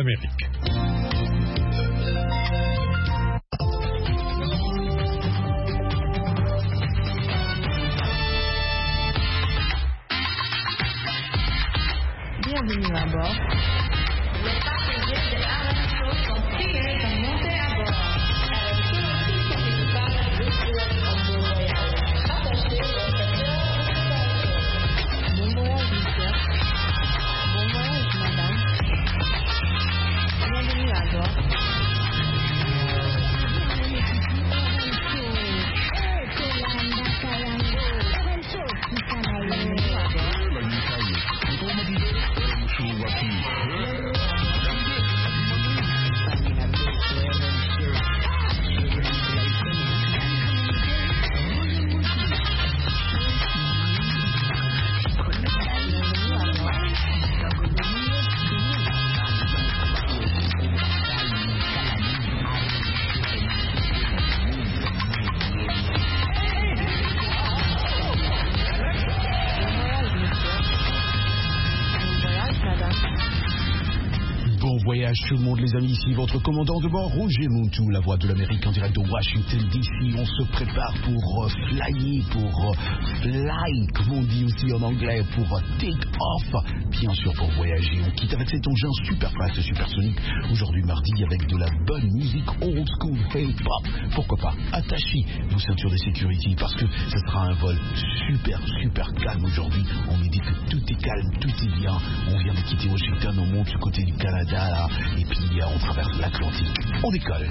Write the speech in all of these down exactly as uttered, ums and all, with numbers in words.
l'Amérique. Bienvenue à bord. Les passagers de Arancho sont priés de monter à bord. Avec tout le système d'équipage de Suez en bon voyage. Attachez vos ceintures de sécurité. Bon voyage, monsieur. Bon voyage, madame. Bienvenue à bord. Voyage tout le monde les amis, ici votre commandant de bord Roger Montou, la voix de l'Amérique en direct de Washington D C. On se prépare pour euh, flyer, pour euh, fly, comme on dit aussi en anglais, pour euh, take off, bien sûr pour voyager. On quitte avec cet engin super fast, supersonique, aujourd'hui mardi avec de la bonne musique old school, hip hop. Pourquoi pas, attachez vos ceintures de sécurité parce que ce sera un vol super super calme aujourd'hui. On me dit que tout est calme, tout est bien. On vient de quitter Washington, on monte du côté du Canada là, et puis on traverse l'Atlantique. On décolle.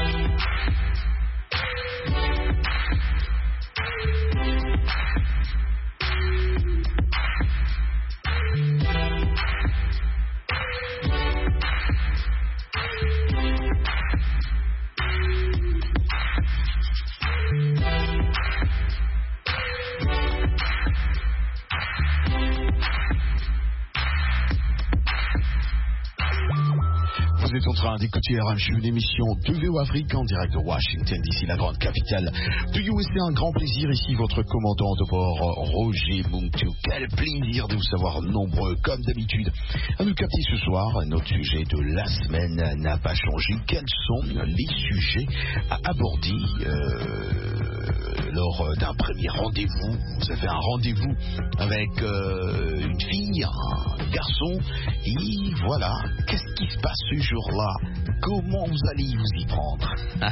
Vous êtes en train d'écouter R M C, une émission de V O Afrique en direct de Washington D C, la grande capitale de U S A. Un grand plaisir ici, votre commandant de bord, Roger Montou. Quel plaisir de vous savoir nombreux, comme d'habitude, à nous capter ce soir. Notre sujet de la semaine n'a pas changé. Quels sont les sujets à aborder euh, lors d'un premier rendez-vous? Vous avez un rendez-vous avec euh, une fille, un garçon, et voilà, qu'est-ce qui se passe ce jour-là? Comment vous allez vous y prendre?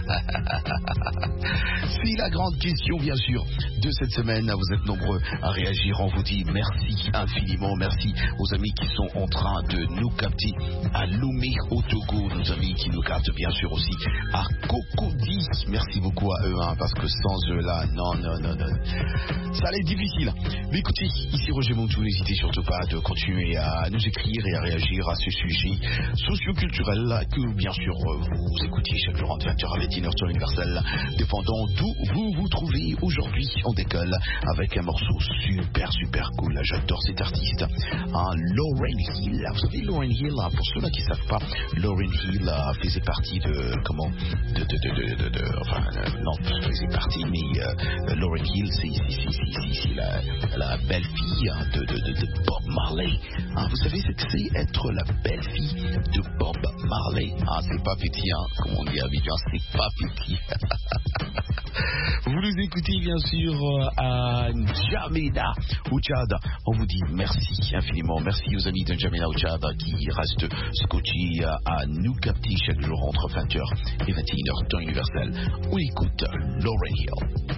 C'est la grande question, bien sûr, de cette semaine. Vous êtes nombreux à réagir. On vous dit merci infiniment. Merci aux amis qui sont en train de nous capter à Lomé au Togo. Nos amis qui nous captent, bien sûr, aussi à Cocody. Merci beaucoup à eux, hein, parce que sans eux là, non, non, non, non, ça allait être difficile. Mais écoutez, ici Roger Montou, n'hésitez surtout pas de continuer à nous écrire et à réagir à ce sujet socio-culturel que, bien sûr, vous écoutez chaque jour en vingt heures à vingt et une heures sur Universel, dépendant d'où vous vous trouvez. Aujourd'hui, on décolle avec un morceau super, super cool. J'adore cet artiste, hein, Lauryn Hill. Vous savez, Lauryn Hill, pour ceux-là qui ne savent pas, Lauryn Hill euh, faisait partie de, comment, de, de, de, de, de, de enfin, euh, non, faisait partie, mais euh, Lauryn Hill, c'est la, la belle-fille hein, de, de, de, de Bob Marley. Hein, vous savez ce que c'est être la belle-fille de Bob Marley? Ah, c'est pas petit, hein, comme on dit à Abidjan, c'est pas petit. Vous nous écoutez bien sûr à N'Djamena au Tchad. On vous dit merci infiniment. Merci aux amis de N'Djamena au Tchad qui restent scotchés à nous capter chaque jour entre vingt heures et vingt et une heures temps universel. On écoute Lauryn Hill.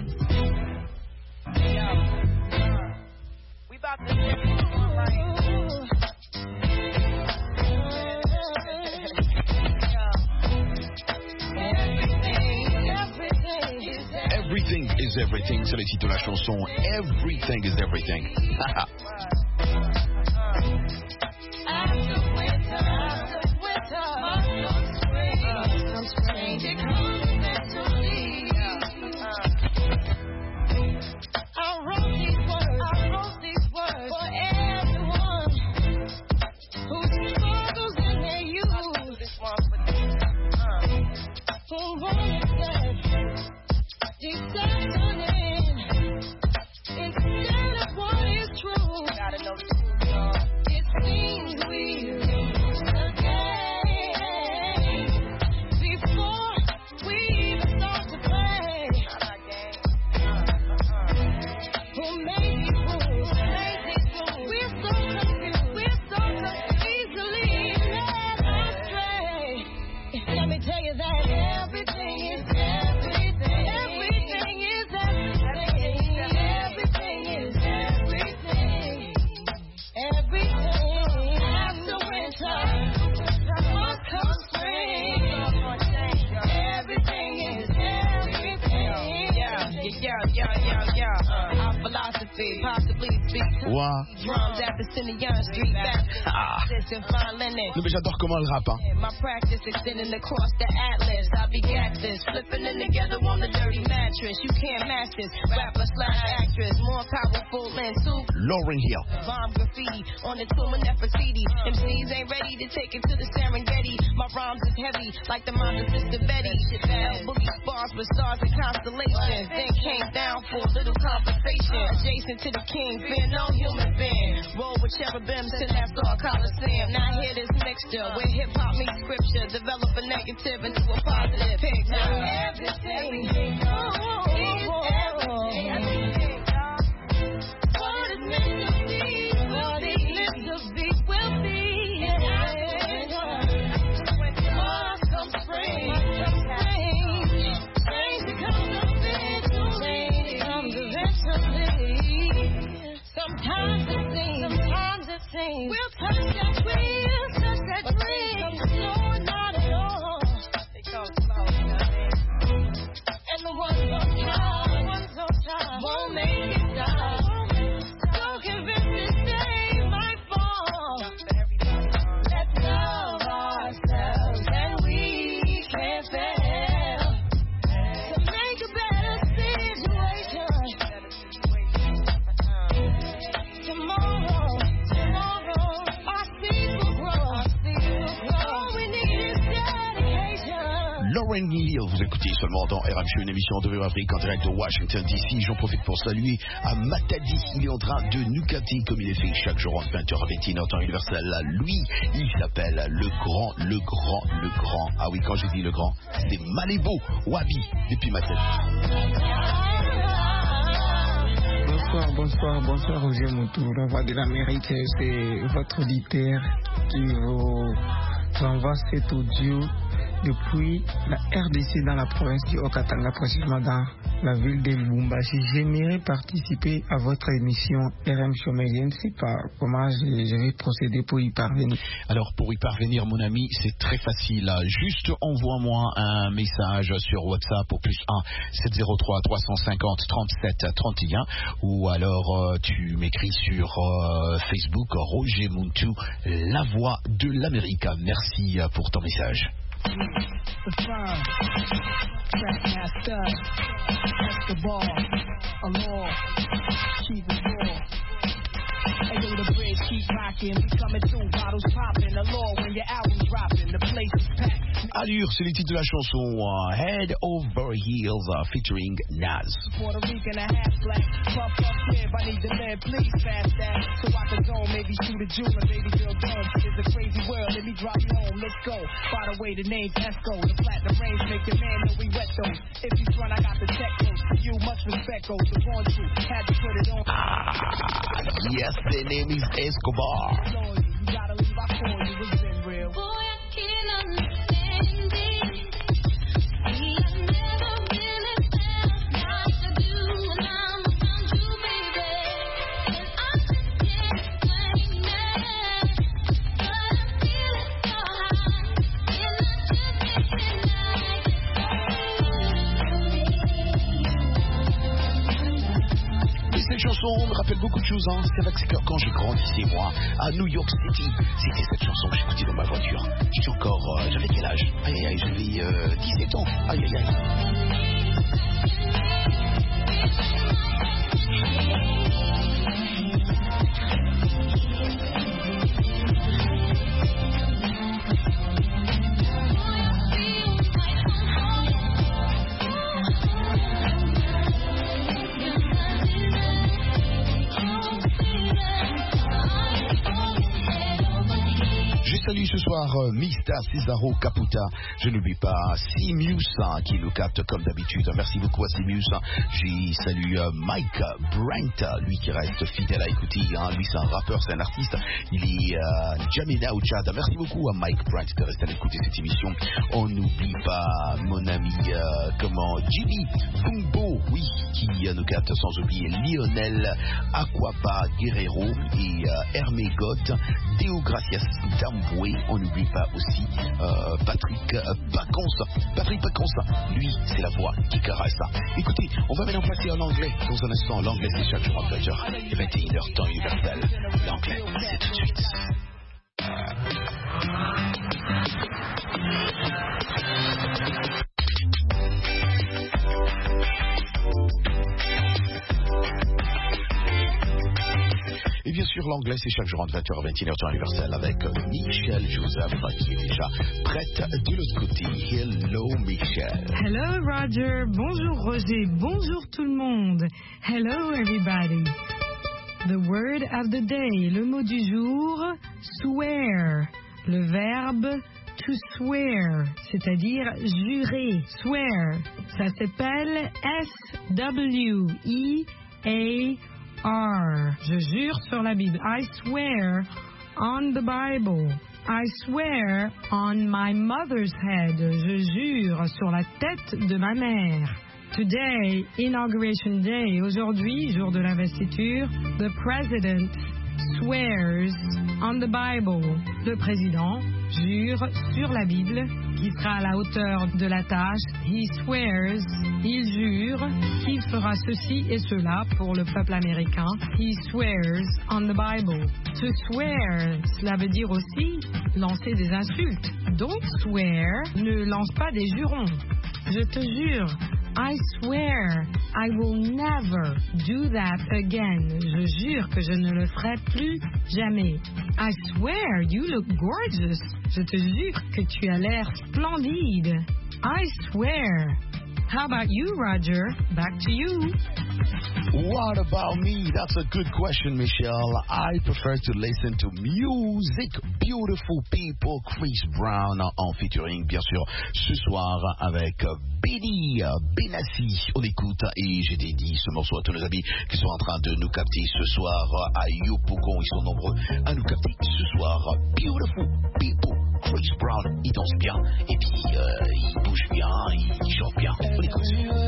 Everything is everything, c'est le titre de la chanson. Everything is everything. Instead of what is true. voix. Ah. Non mais j'adore comment elle rappe, hein. Lauryn Hill. My rhymes is heavy, like the mind of Sister Betty. L boogie spars with stars and constellations. Then came down for a little conversation. Adjacent to the king, fear no human being. Roll with cherubims to Nassau Coliseum. Now hear this mixture where hip hop meets scripture. Develop a negative into a positive picture. Everything, everything, oh, everything. What is meant to be, what is meant to be will be. Sometimes it seems, sometimes it seems we'll touch that wheel, touch that dream. No, not at all. They come slow, you know what I mean? And the ones on top, the ones on top won't make it stop. Don't convince this day might fall. Let's love ourselves and we can fail to make a better situation. Tomorrow, tomorrow, our seeds will grow. Our seeds will grow. All we need is dedication. Lauryn Hill, vous écoutez seulement dans R M C, une émission de Afrique en direct de Washington D C. J'en profite pour saluer à Matadi, il est en train de nous capter comme il est fait chaque jour en vingt heures vingt et un en temps universel. Lui, il s'appelle le grand, le grand, le grand. Ah oui, quand je dis le grand, c'est Malébo Wabi depuis Matadi. Bonsoir, bonsoir, bonsoir Roger Moutou, la voix de l'Amérique, c'est votre auditeur qui vous envoie cet audio depuis la R D C dans la province du Haut-Katanga, précisément dans la ville de Lubumbashi. J'aimerais participer à votre émission R M Show, mais je ne sais pas comment je, je vais procéder pour y parvenir. Alors pour y parvenir, mon ami, c'est très facile. Juste envoie-moi un message sur WhatsApp au plus un sept zéro trois trois cent cinquante trente-sept trente et un ou alors euh, tu m'écris sur euh, Facebook Roger Muntu, la voix de l'Amérique. Merci pour ton message. The firm, Trackmaster, Escobar, Allure, Chief of War. Hey, yo, the bridge keep rocking, we coming through, bottles popping. Allure, when your album's dropping, the place is packed. Allure, c'est le titre de la chanson uh, Head Over Heels uh, featuring Nas. Puerto Rican, a half black, puff up crib, I need to live, please fast that, so I can zone, maybe shoot a jewel, baby girl dome. It's a crazy world, let me drop you home, let's go. By the way, the name's Esco, the platinum range make your man know we wet those. If you run, I got the tech close, you much respect goes, the born truth, had to put it on. Ah, yes, the name is Escobar. You gotta leave, I call you, it's been real. Boy, I can't understand it. I've never really felt like I do when I'm around you, baby. And I just can't explain it, but I feel it so high, and I just can't deny it. Et cette chanson me rappelle beaucoup de choses. Hein. C'est vrai que c'est quand j'ai grandi, moi, à New York City, c'était cette chanson que j'écoutais dans ma voiture. J'étais encore, euh, j'avais quel âge? Aïe, aïe, j'avais euh, dix-sept ans. Aïe, aïe, aïe. Salut ce soir, euh, Mister Cesaro Caputa. Je n'oublie pas Simius hein, qui nous capte comme d'habitude. Merci beaucoup à Simius. J'ai salué euh, Mike Brent, lui qui reste fidèle à écouter. Hein. Lui c'est un rappeur, c'est un artiste. Il est euh, Jamina au Tchad. Merci beaucoup à Mike Brent de rester à l'écouter cette émission. On n'oublie pas mon ami euh, comment Jimmy Bumbo, oui, qui euh, nous capte sans oublier Lionel Aquapa Guerrero et euh, Hermé God, Deo Gracias Tamboué. On n'oublie n'oublie pas aussi euh, Patrick Pacons. Patrick Pacons, lui, c'est la voix qui caresse. Écoutez, on va maintenant passer en anglais. Dans un instant, l'anglais, c'est chaque jour en vingt heures et vingt et une heures, temps universel. L'anglais, c'est tout de suite. Et bien sûr, l'anglais, c'est chaque jour entre vingt heures et vingt et une heures, temps universel, avec Michel Joseph, qui est déjà prête de l'autre côté. Hello, Michel. Hello, Roger. Bonjour, Roger. Bonjour, tout le monde. Hello, everybody. The word of the day. Le mot du jour, swear. Le verbe to swear, c'est-à-dire jurer. Swear. Ça s'appelle S W E A R. Je jure sur la Bible. I swear on the Bible. I swear on my mother's head. Je jure sur la tête de ma mère. Today, Inauguration Day. Aujourd'hui, jour de l'investiture, the president swears on the Bible. Le président jure sur la Bible, qui sera à la hauteur de la tâche. He swears, il jure qu'il fera ceci et cela pour le peuple américain. He swears on the Bible. To swear, cela veut dire aussi lancer des insultes. Don't swear, ne lance pas des jurons. Je te jure, I swear I will never do that again. Je jure que je ne le ferai plus jamais. I swear you look gorgeous. Je te jure que tu as l'air splendide. I swear. How about you, Roger? Back to you. What about me? That's a good question, Michelle. I prefer to listen to music. Beautiful People, Chris Brown en featuring, bien sûr, ce soir avec Benny Benassi. On écoute et j'ai dédié ce morceau à tous nos amis qui sont en train de nous capter ce soir à Yopougon. Ils sont nombreux à nous capter ce soir. Beautiful People, Chris Brown, il danse bien et puis euh, il bouge bien, il chante bien. On écoute.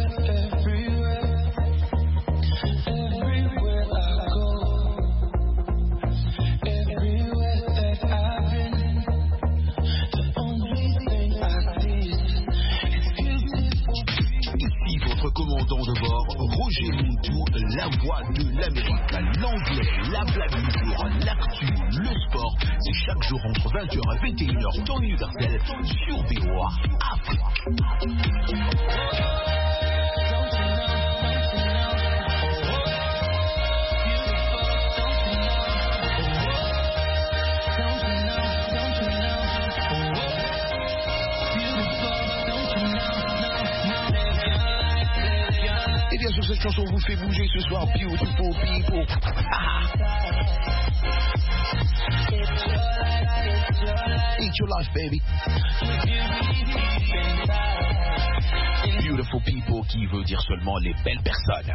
Commandant de bord, Roger Moutou, la voix de l'Amérique, l'anglais, la blague du jour, l'actu, le sport, c'est chaque jour entre vingt heures et vingt et une heures, temps universel, sur V O A Afrique. Et bien sûr, cette chanson vous fait bouger ce soir, Beautiful People. Ah. It's your life, baby. Beautiful People qui veut dire seulement les belles personnes.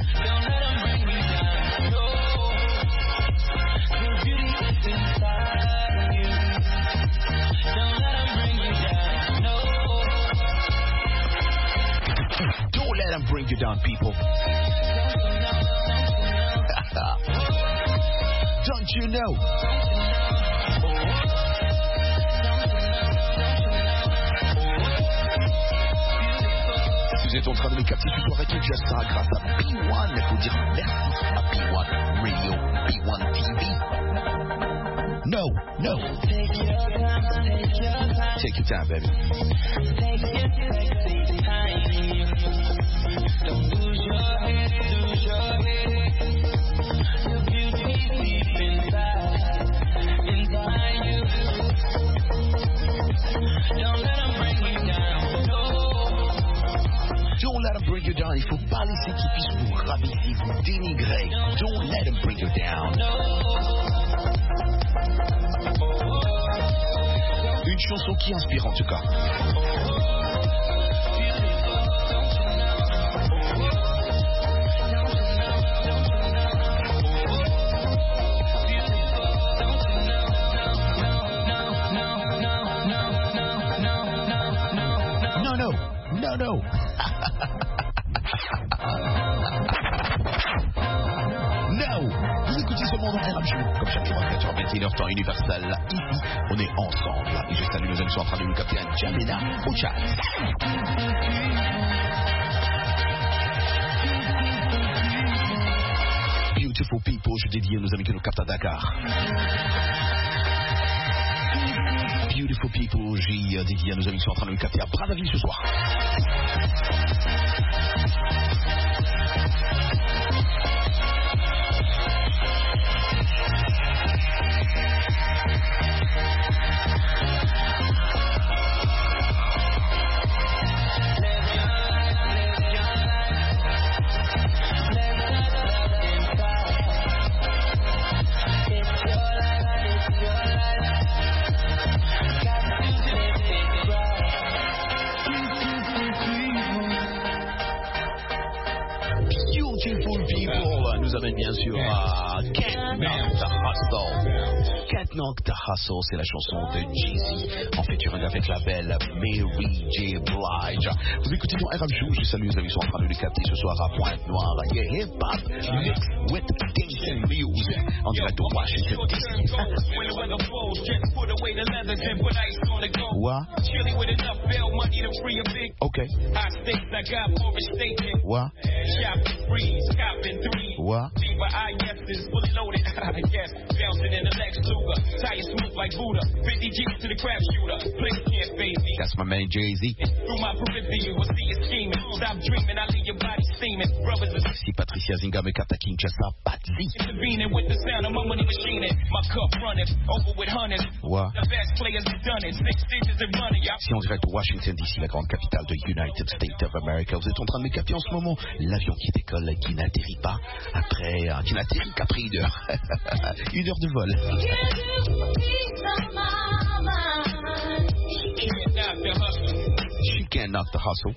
Don't let them bring you down, people. Don't you know? Vous êtes en train de me capter ce soir avec déjà ça grâce à P one. Il faut dire merci à P one Radio, P one T V. No, no. Take your time, baby. Don't lose your head, lose your head. The beauty deep inside, inside you. Don't let them bring you down, no. Don't let them bring you down. Il faut pas laisser qu'ils puissent vous rabaisser, vous dénigrer. Don't let them bring you down. Une chanson qui inspire en tout cas. No, no, no, no. No, vous écoutez seulement dans R Joue, comme chaque jour à quatorze heures vingt et une, temps universel. Ici, on est ensemble. Et je salue nos amis qui sont en train de nous capter à Jamena au chat. Beautiful people, je dédie à nos amis qui nous captent à Dakar. Beautiful people, j'ai dédié à nos amis qui sont en train de nous capter à Brazzaville ce soir. Nous amène bien sûr à Can't Knock the Hustle. Can't Knock the Hustle, c'est la chanson de Jay-Z en featuring avec la belle Mary J. Blige. Vous écoutez mon R M Show, je salue les amis qui sont en train de le capter ce soir à Pointe-Noire. Yeah, hip-hop mixed with dancing music en direct de Washington D C. What? Okay. What? What? That's my man Jay-Z. Si Patricia Zinga me capte à Kinshasa, Patsy. What? Si on dirait de Washington D C, la grande capitale de United States of America, vous êtes en train de me capter en ce moment l'avion qui décolle et qui n'atterrit pas après, euh, qui n'atterrit qu'après une heure. Une heure de vol. She can't knock the hustle.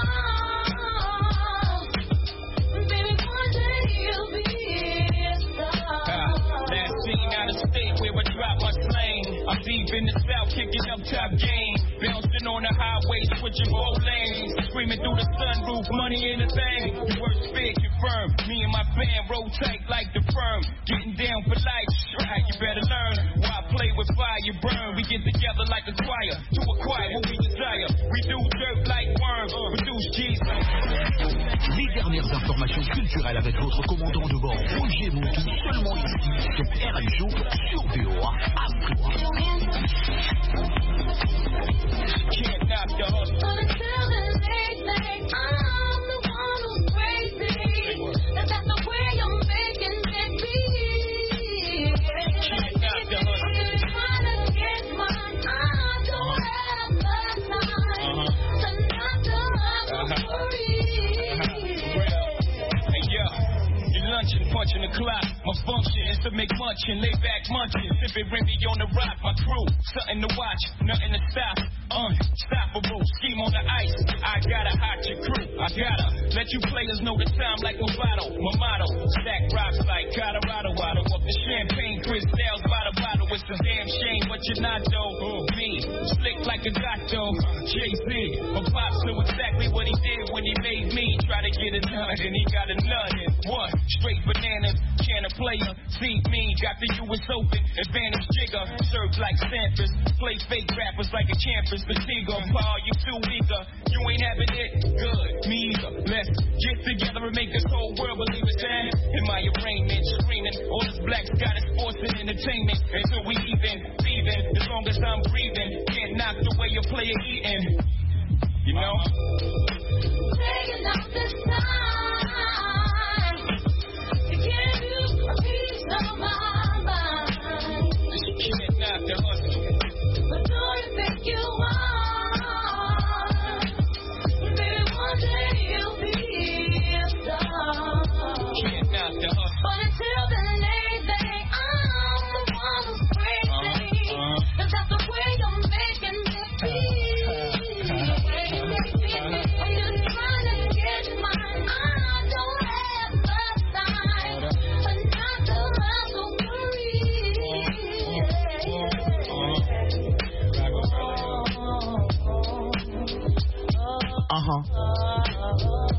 I'm deep in the south, kicking up top game. Bouncing on the highway, switching both lanes. Screaming through the sunroof, money in the thing. The word spit confirmed. Me and my band roll tight like the firm. Getting down for life, right, you better learn. Why play with fire, you burn. We get together like a choir to acquire what we desire. We do dirt like worms, produce G's. Les dernières informations culturelles avec votre commandant de bord, Roger Montou, seulement ici, sur R M Show, sur V O A, à toi. Can't knock the hustle. But until the late night, I'm the one who's crazy. That's the way I'm making it be. Can't knock the hustle. I'm just trying to get mine. I don't have the time to knock the hustle free. Hey yo, you lunching, punching the clock. My function is to make munchin', lay back munchin', sippin' Remy on the rock. My crew, something to watch, nothing to stop. Unstoppable, scheme on the ice. I gotta hot your crew. I gotta let you players know the time like Movado. My motto, stack rocks like Colorado. Out of the champagne, crystals by the bottle. It's a damn shame, but you're not though. Me, slick like a gato. Jay-Z, my pops knew exactly what he did when he made me. Try to get it done, and he got it none. What? Straight bananas, can a player. See me, got the U S Open, advantage jigger. Served like Sanford, play fake rappers like a champion. Fatigue, Paul, you too eager. You ain't having it good, me either. Let's get together and make this whole world believe it's that. In my arraignment, screaming, all this blacks got is sports and entertainment. Until we even, even, as long as I'm breathing, can't knock the way you play it eating. You know? Taking out this time. You can't use a piece of my mind. Can't knock the hustle. But do you think you are? Baby, one day you'll be a star. Can't knock the hustle. But until the late day, I'm the one who's crazy. Uh-huh, uh-huh. Cause that's the way you're making me feel. I'm just trying to get mine. I don't have the time. But not the hustle for Uh-huh.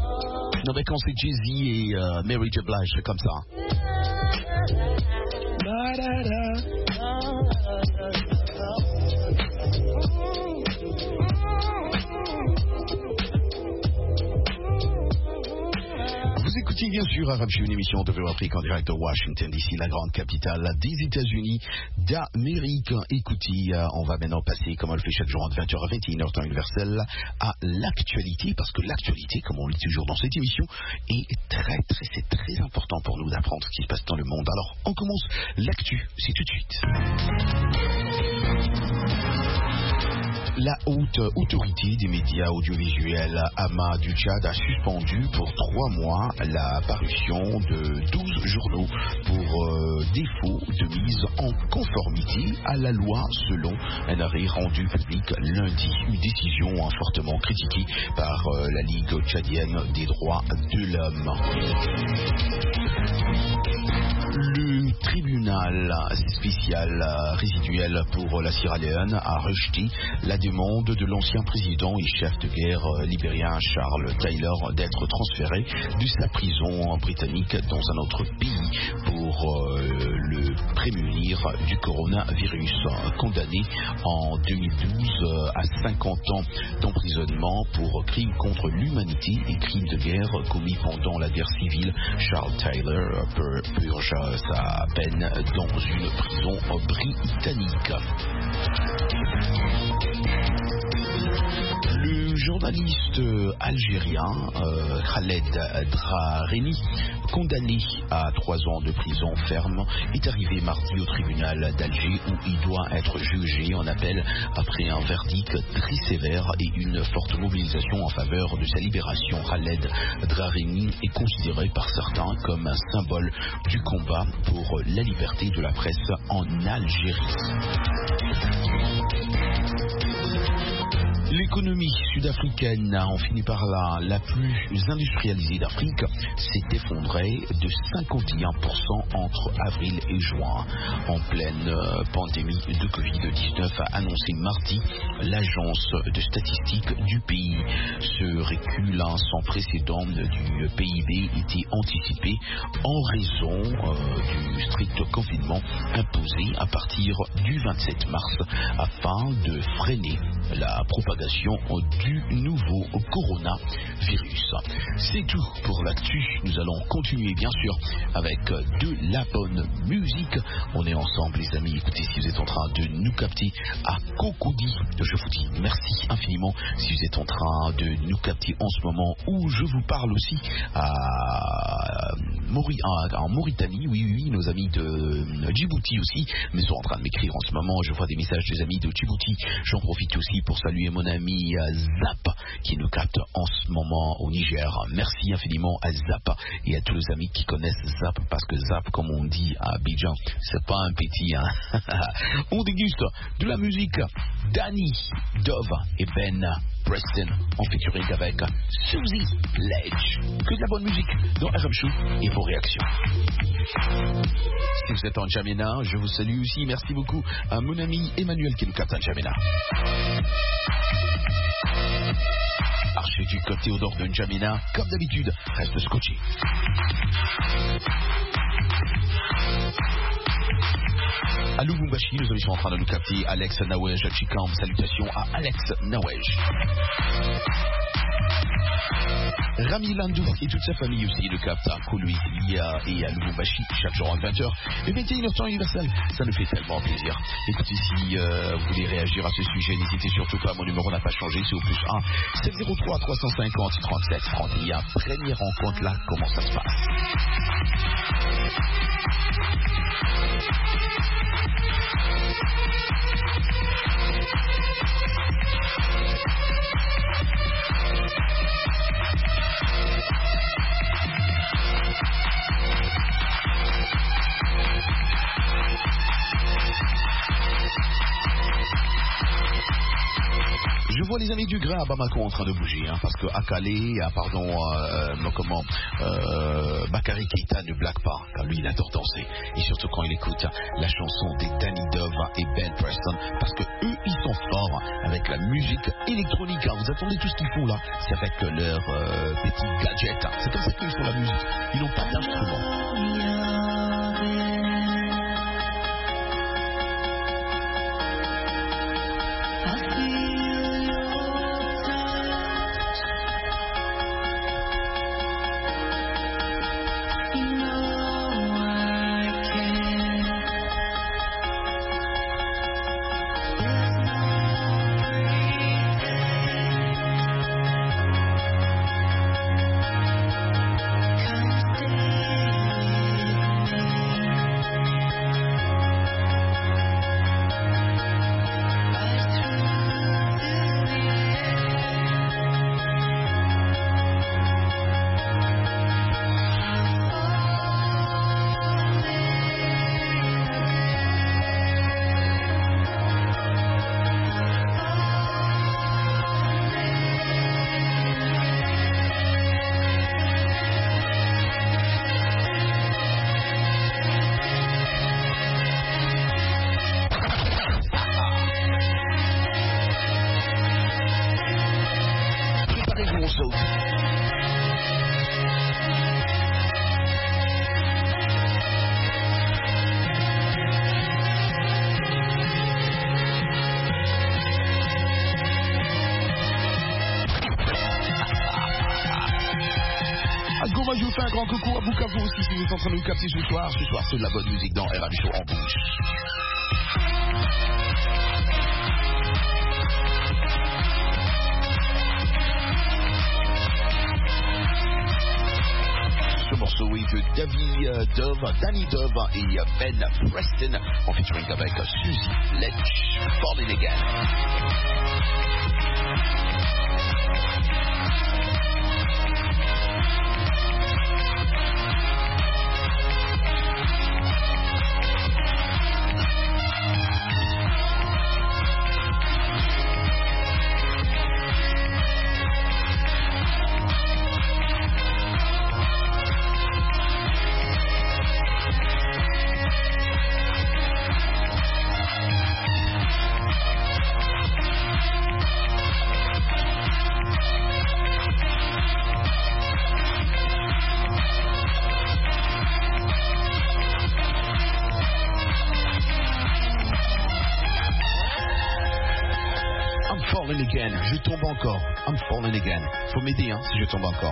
Non mais quand c'est Jay-Z et euh, Mary J. Blige, c'est comme ça. Vous écoutez bien sûr Arab Show, une émission de Afrique en direct de Washington D C, la grande capitale des États-Unis d'Amérique. Écoutez, on va maintenant passer, comme on le fait chaque jour, entre vingt heures à vingt et une heures temps universel, à l'actualité, parce que l'actualité, comme on le dit toujours dans cette émission, est très, très, c'est très important pour nous d'apprendre ce qui se passe dans le monde. Alors, on commence l'actu, c'est tout de suite. La haute autorité des médias audiovisuels AMA du Tchad a suspendu pour trois mois la parution de douze journaux pour euh, défaut de mise en conformité à la loi selon un arrêt rendu public lundi. Une décision hein, fortement critiquée par euh, la Ligue tchadienne des droits de l'homme. Le tribunal spécial résiduel pour la Sierra Leone a rejeté la demande de l'ancien président et chef de guerre libérien Charles Taylor d'être transféré de sa prison britannique dans un autre pays pour euh, le prémunir du coronavirus. Condamné en deux mille douze à cinquante ans d'emprisonnement pour crimes contre l'humanité et crimes de guerre commis pendant la guerre civile, Charles Taylor purge sa peine dans une prison britannique. Le journaliste algérien euh, Khaled Drareni, condamné à trois ans de prison ferme, est arrivé mardi au tribunal d'Alger où il doit être jugé en appel après un verdict très sévère et une forte mobilisation en faveur de sa libération. Khaled Drareni est considéré par certains comme un symbole du combat pour la liberté de la presse en Algérie. L'économie sud-africaine, on finit par là, la plus industrialisée d'Afrique, s'est effondrée de cinquante et un pour cent entre avril et juin. En pleine euh, pandémie de covid dix-neuf, a annoncé mardi l'agence de statistiques du pays. Ce recul hein, sans précédent du P I B était anticipé en raison euh, du strict confinement imposé à partir du vingt-sept mars afin de freiner la propagation du nouveau coronavirus. C'est tout pour l'actu. Nous allons continuer bien sûr avec de la bonne musique. On est ensemble les amis. Écoutez, si vous êtes en train de nous capter à Cocody, je vous dis merci infiniment. Si vous êtes en train de nous capter en ce moment où je vous parle aussi à Mauri- en Mauritanie, oui, oui, nos amis de Djibouti aussi, mais sont en train de m'écrire en ce moment. Je vois des messages des amis de Djibouti. J'en profite aussi pour saluer mon ami Zap qui nous capte en ce moment au Niger. Merci infiniment à Zap et à tous les amis qui connaissent Zap, parce que Zap, comme on dit à Abidjan, c'est pas un petit, hein. On déguste de la musique. Danny, Dove et Ben Preston en featuring avec Suzy Ledge. Que de la bonne musique dans R M Show et vos réactions. Si vous êtes en N'Djamena, je vous salue aussi. Merci beaucoup à mon ami Emmanuel qui nous capte en N'Djamena. Archiduc Théodore de N'Djamena, comme d'habitude, reste scotché. À Lubumbashi, nous sommes en train de nous capter Alex Nawej à Chikam. Salutations à Alex Nawej. Rami Landou et toute sa famille aussi le captent à Kolwezi et à Lubumbashi chaque jour à vingt heures et vingt et une heures temps universel. Ça nous fait tellement plaisir. Écoutez, si euh, vous voulez réagir à ce sujet, n'hésitez surtout pas. Mon numéro n'a pas changé, c'est au plus un sept zéro trois trois cent cinquante trente-sept trente. Il y a première rencontre là, comment ça se passe? Je vois les amis du Grain à Bamako en train de bouger, hein, parce que Akale, ah, pardon, euh, non, comment, euh, Bakary Keita ne blague pas, car lui il adore danser, et surtout quand il écoute la chanson des Danny Dove et Ben Preston, parce que eux ils sont forts avec la musique électronique. Hein. Vous attendez tout ce qu'ils font là, c'est avec leur euh, petit gadget. Hein. C'est comme ça qu'ils font la musique. Ils n'ont pas d'instrument. nous on saute. Moi je vous fais un grand coucou à Bukavu aussi si vous êtes en train de nous capter ce soir. Ce soir c'est de la bonne musique dans R M Show en bouche. Ce morceau est de Davy euh, Dove, Danny Dove et euh, Ben Preston en featuring avec euh, Suzy Letch, Falling Again. Again, je tombe encore. I'm falling again. Faut m'aider hein, si je tombe encore.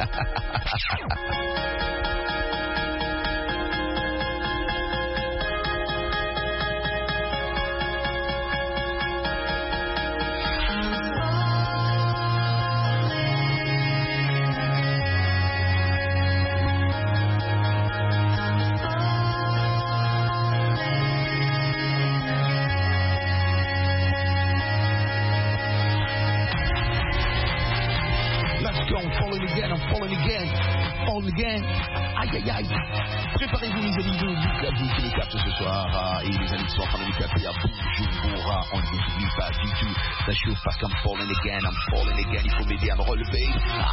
Aïe aïe aïe. Préparez-vous les amis de Bukavu qui nous captent ce soir ah, et les amis qui sont en train de nous capter à Bujumbura. On ne vous oublie pas du tout. Ça chauffe parce qu'M falling again, I'm falling again. Il faut m'aider à me relever. Ah.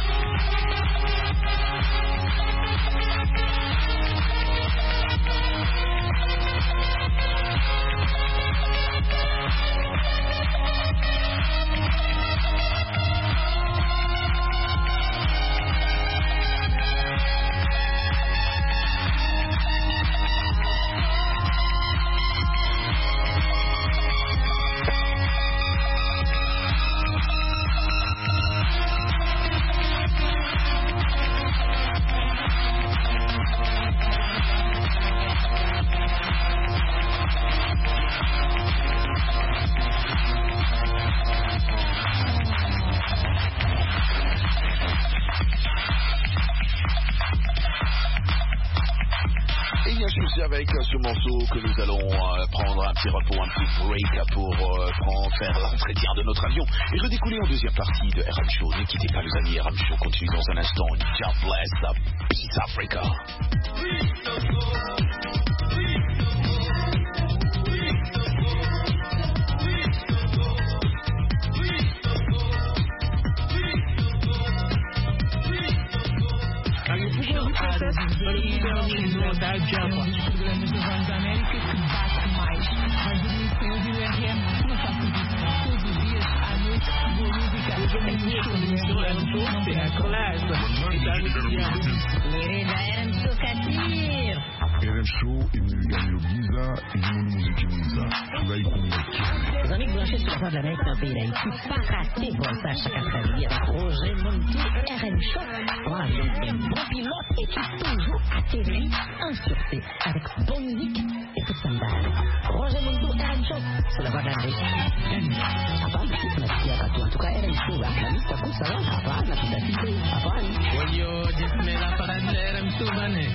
Avec ce morceau que nous allons euh, prendre un petit repos, un petit break pour euh, prendre, faire l'entretien de notre avion et redécouler en deuxième partie de R M Show. Ne quittez pas les amis, R M Show continue dans un instant. God bless the Peace Africa. R M Show imeganyiro byiza irimo n'umuziki mwiza turayikunda cyane. Os amigos brancos sur la voie de l'Amérique d'un pays d'Haïti, pas raté pour ça chaque après-midi avec Roger Montou, R M Show. Voilà, donc un bon pilote et qui toujours atterri en sûreté avec bonne musique et tout ça. Roger Montou, R M Show sur la voie de l'Amérique. Hapana, tunasikia katu en tout cas R M Show la lista kusa la hapana tunasikia hapana. Wayo jismela para R M Show bane.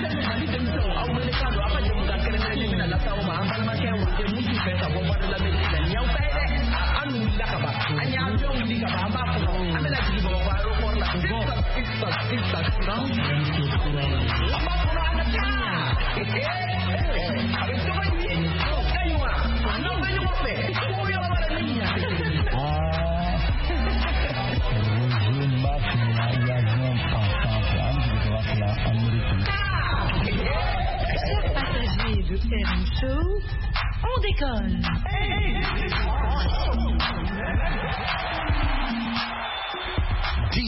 De R M Show, on décolle. This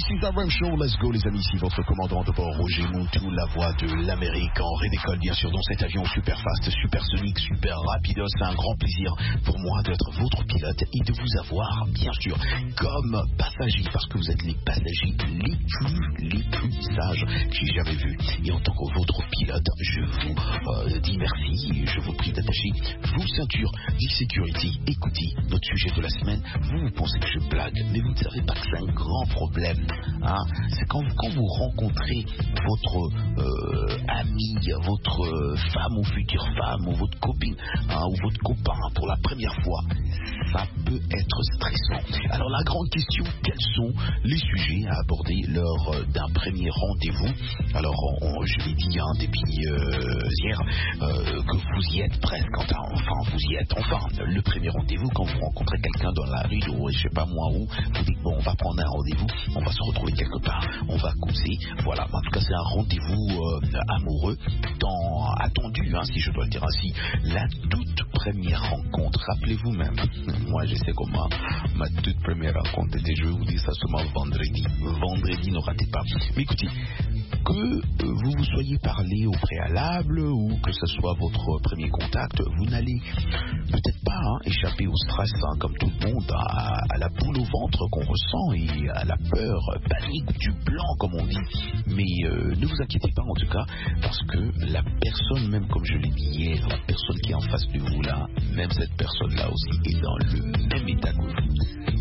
is the R M Show. Let's go, les amis. Ici, votre commandant de bord, Roger Montou, la voix de l'Amérique, en redécolle, bien sûr, dans cet avion super fast, super sonique, super rapide. C'est un grand plaisir pour moi d'être votre pilote et de vous avoir, bien sûr, comme passager, parce que vous êtes les passagers les plus, les plus sages que j'ai jamais vus. Et en tant que votre pilote, je vous euh, dis merci et je vous prie d'attacher vos ceintures d'e-security. Écoutez, notre sujet de la semaine, vous, vous pensez que je blague, mais vous ne savez pas que c'est un grand problème. Hein? C'est quand, quand vous rencontrez votre euh, ami, votre euh, femme ou future femme, ou votre copine, hein, ou votre copain pour la première fois. Ça peut être stressant. Alors la grande question, quels sont les sujets à aborder lors euh, d'un premier rendez-vous? Alors on, je l'ai dit hein, depuis euh, hier euh, que vous y êtes presque, enfin, enfin vous y êtes enfin. Le premier rendez-vous, quand vous rencontrez quelqu'un dans la rue ou je sais pas moi où, vous dites bon on va prendre un rendez-vous, on va se retrouver quelque part, on va causer, voilà. En tout cas c'est un rendez-vous euh, amoureux, tant attendu hein, si je dois le dire ainsi. La toute première rencontre, rappelez-vous même, moi je sais comment ma toute première rencontre était, je vais vous dire ça seulement vendredi, vendredi ne ratez pas. Mais écoutez, que euh, vous vous soyez parlé au préalable ou que ce soit votre premier contact, vous n'allez peut-être pas hein, échapper au stress hein, comme tout le monde, à, à la boule au ventre qu'on ressent et à la peur, panique du blanc comme on dit. Mais euh, ne vous inquiétez pas en tout cas, parce que la personne, même comme je l'ai dit hier, la personne qui est en face de vous là, même cette personne-là aussi est dans le même état que vous.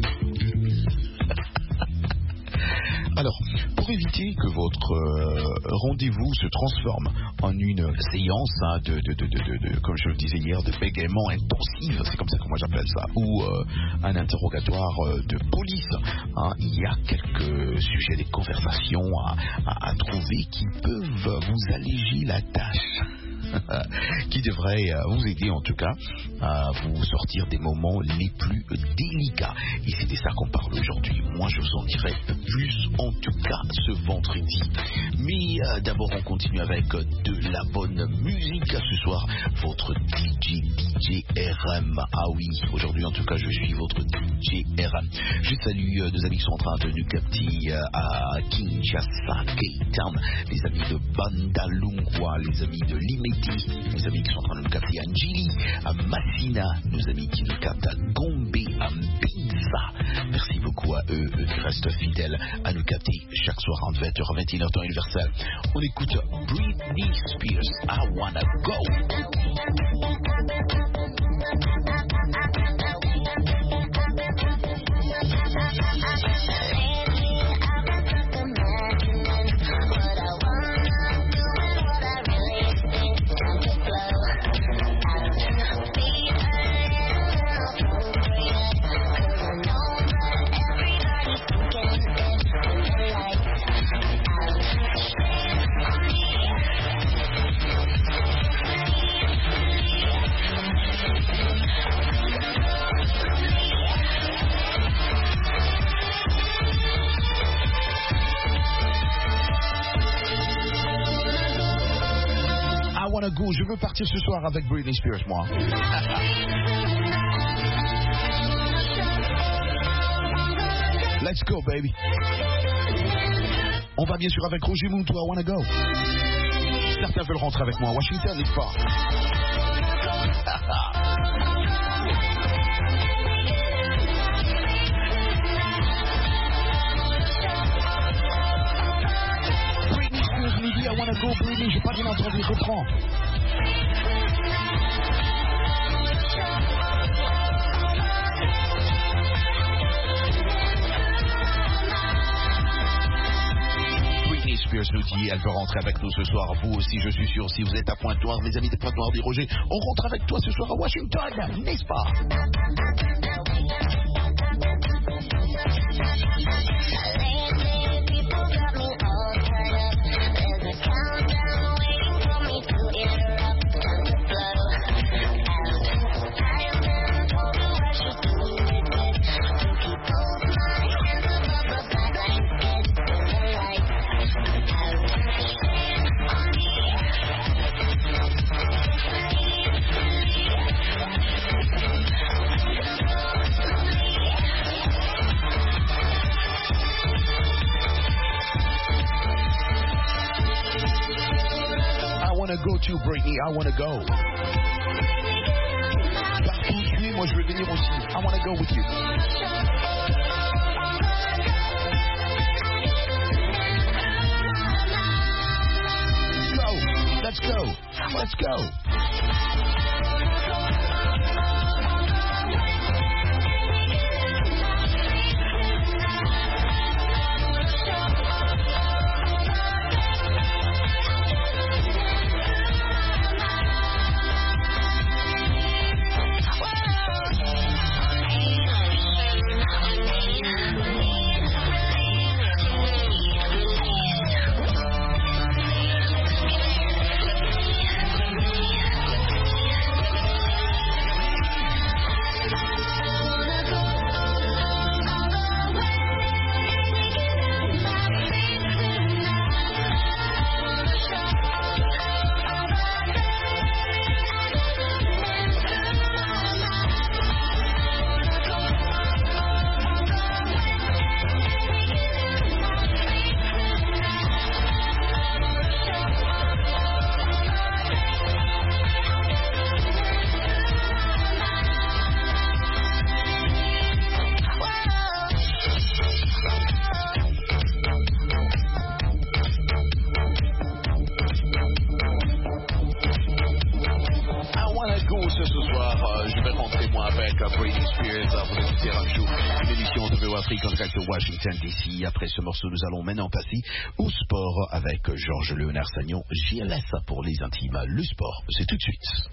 Alors, pour éviter que votre euh, rendez-vous se transforme en une séance hein, de, de, de, de, de, de, comme je le disais hier, de bégaiement intensif, c'est comme ça que moi j'appelle ça, ou euh, un interrogatoire euh, de police, hein, il y a quelques sujets, des conversations à, à, à trouver qui peuvent vous alléger la tâche. Qui devrait vous aider en tout cas à vous sortir des moments les plus délicats. Et c'est de ça qu'on parle aujourd'hui. Moi je vous en dirai plus en tout cas ce vendredi. Mais euh, d'abord on continue avec de la bonne musique. Ce soir votre D J D J R M. Ah oui, aujourd'hui en tout cas je suis votre D J R M. Je salue euh, des amis qui sont en train de nous capter euh, à Kinshasa, Cape Town, les amis de Bandalungwa, les amis de Limeti, nos amis qui sont en train de nous capter à Njili, à Massina, nos amis qui nous captent à Gombe, à Mbinza. Merci beaucoup à eux, eux qui restent fidèles à nous capter chaque soir entre vingt heures et vingt et une heures temps universel. On écoute Britney Spears, I Wanna Go. Go. Je veux partir ce soir avec Britney Spears, moi. Let's go, baby. On va bien sûr avec Roger Montou, I Wanna Go. Certains veulent rentrer avec moi à Washington, n'est-ce pas? I wanna go, Britney, j'ai pas bien entendu, reprends. Britney Spears nous dit, elle veut rentrer avec nous ce soir. Vous aussi, je suis sûr, si vous êtes à Pointe-Noire, mes amis de Pointe-Noire, dit Roger, on rentre avec toi ce soir à Washington, n'est-ce pas? We'll be right back. go to, Britney? I wanna go. Partout où tu es, moi je veux venir aussi. I wanna go with you. Let's go. Let's go. Washington D C. Après ce morceau, nous allons maintenant passer au sport avec Georges Léonard Sagnon. J L S pour les intimes. Le sport, c'est tout de suite.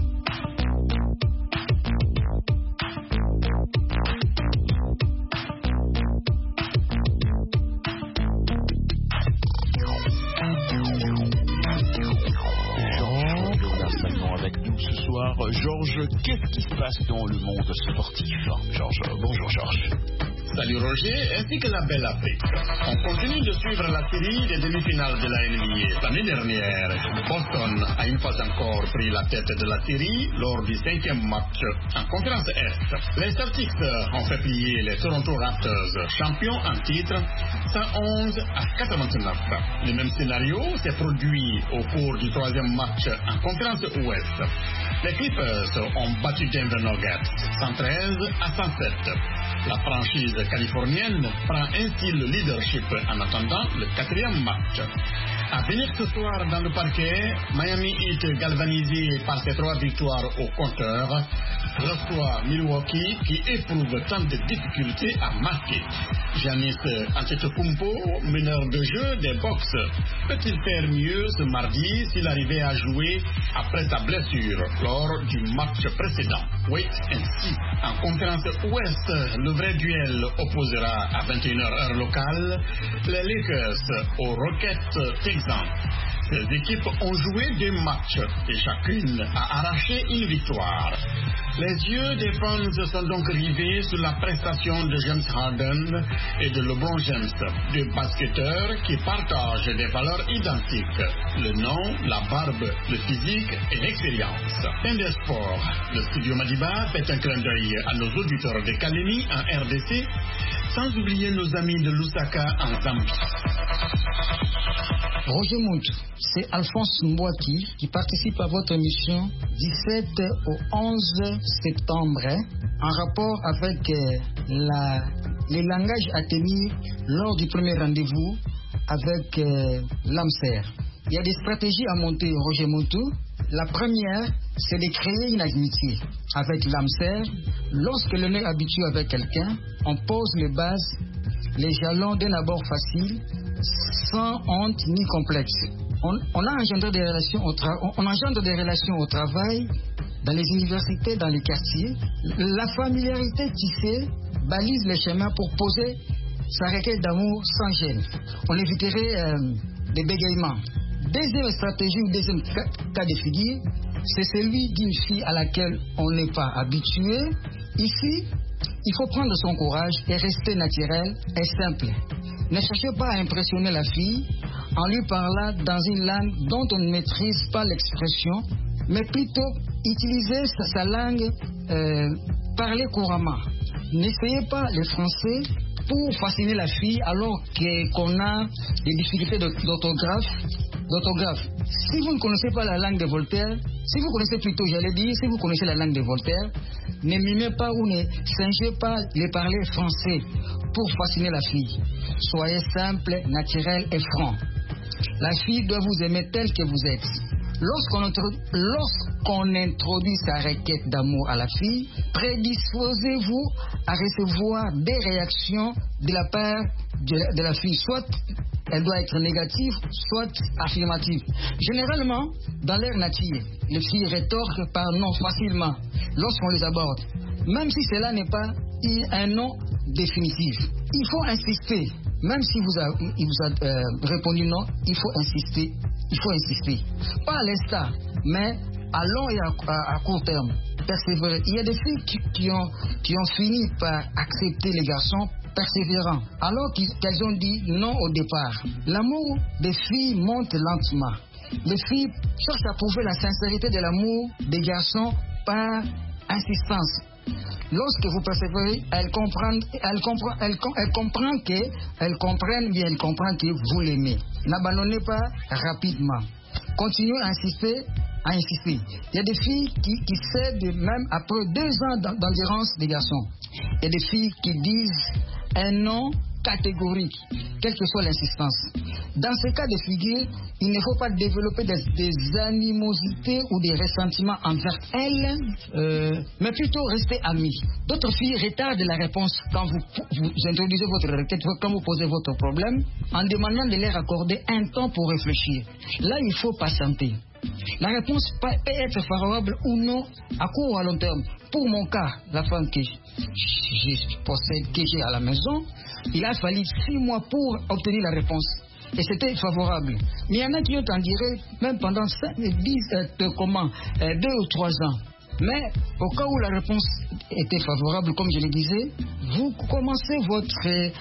Georges, qu'est-ce qui se passe dans le monde sportif? Georges, bonjour Georges. Salut Roger, ainsi que la belle Afrique. On continue de suivre la série des demi-finales de la N B A. L'année dernière, Boston a une fois encore pris la tête de la série lors du cinquième match en conférence Est. Les Celtics ont fait plier les Toronto Raptors, champions en titre, cent onze à quatre-vingt-neuf. Le même scénario s'est produit au cours du troisième match en conférence Ouest. Les Clippers ont battu Denver Nuggets, cent treize à cent sept. La franchise californienne prend ainsi le leadership en attendant le quatrième match. À venir ce soir dans le parquet, Miami Heat, galvanisé par ses trois victoires au compteur, reçoit Milwaukee qui éprouve tant de difficultés à marquer. Giannis Antetokounmpo, meneur de jeu des Bucks, peut-il faire mieux ce mardi s'il arrivait à jouer après sa blessure lors du match précédent? Wait and see. En conférence Ouest, le vrai duel opposera à vingt et une heures heure locale les Lakers aux Rockets Texans. Ces équipes ont joué deux matchs et chacune a arraché une victoire. Les yeux des fans se sont donc rivés sur la prestation de James Harden et de LeBron James, deux basketteurs qui partagent des valeurs identiques, le nom, la barbe, le physique et l'expérience. Fin des sports, le studio Madiba fait un clin d'œil à nos auditeurs de Kalemi en R D C, sans oublier nos amis de Lusaka en Zambie. Roger Moutou, c'est Alphonse Mbouaki qui participe à votre émission dix-sept au onze septembre en rapport avec euh, la, les langages à tenir lors du premier rendez-vous avec euh, l'AMSER. Il y a des stratégies à monter, Roger Moutou. La première, c'est de créer une amitié avec l'AMSER. Lorsque l'on est habitué avec quelqu'un, on pose les bases, les jalons d'un abord facile, sans honte ni complexe. On, on a engendré des relations au tra- on, on engendre des relations au travail, dans les universités, dans les quartiers. La familiarité tissée balise les chemins pour poser sa requête d'amour sans gêne. On éviterait euh, des bégaiements. Deuxième stratégie ou deuxième cas, cas de figure, c'est celui d'une fille à laquelle on n'est pas habitué. Ici, il faut prendre son courage et rester naturel et simple. Ne cherchez pas à impressionner la fille en lui parlant dans une langue dont on ne maîtrise pas l'expression, mais plutôt utiliser sa, sa langue euh, parlée couramment. N'essayez pas le français pour fasciner la fille alors que, qu'on a des difficultés d'orthographe d'orthographe. Si vous ne connaissez pas la langue de Voltaire, si vous connaissez plutôt, j'allais dire, si vous connaissez la langue de Voltaire, ne mimez pas ou ne singez pas les parler français pour fasciner la fille. Soyez simple, naturel et franc. La fille doit vous aimer telle que vous êtes. Lorsqu'on introduit, lorsqu'on introduit sa requête d'amour à la fille, prédisposez-vous à recevoir des réactions de la part de la, de la fille. Soit elle doit être négative, soit affirmative. Généralement, dans l'air nature, les filles rétorquent par non facilement lorsqu'on les aborde, même si cela n'est pas un non définitif. Il faut insister. Même si vous a, il vous a euh, répondu non, il faut insister. Il faut insister. Pas à l'instant, mais à long et à, à, à court terme. Persévérer. Il y a des filles qui, qui, ont, qui ont fini par accepter les garçons persévérants, alors qu'elles ont dit non au départ. L'amour des filles monte lentement. Les filles cherchent à prouver la sincérité de l'amour des garçons par insistance. Lorsque vous persévérez, elles comprennent, elles comprennent, elles, elles comprennent que, elles comprennent bien, elles comprennent que vous l'aimez. N'abandonnez pas rapidement. Continuez à insister, à insister. Il y a des filles qui, qui cèdent même après deux ans d'endurance des garçons. Il y a des filles qui disent un non catégorique, quelle que soit l'insistance. Dans ce cas de figure, il ne faut pas développer des, des animosités ou des ressentiments envers elles, euh, mais plutôt rester amis. D'autres filles retardent la réponse quand vous, vous introduisez votre requête, quand vous posez votre problème, en demandant de leur accorder un temps pour réfléchir. Là, il faut patienter. La réponse peut être favorable ou non à court ou à long terme. Pour mon cas, la femme que je possède, que j'ai à la maison, il a fallu six mois pour obtenir la réponse. Et c'était favorable. Mais il y en a qui ont en duré même pendant cinq, dix, euh, comment, euh, deux ou trois ans. Mais au cas où la réponse était favorable, comme je le disais, vous commencez votre euh,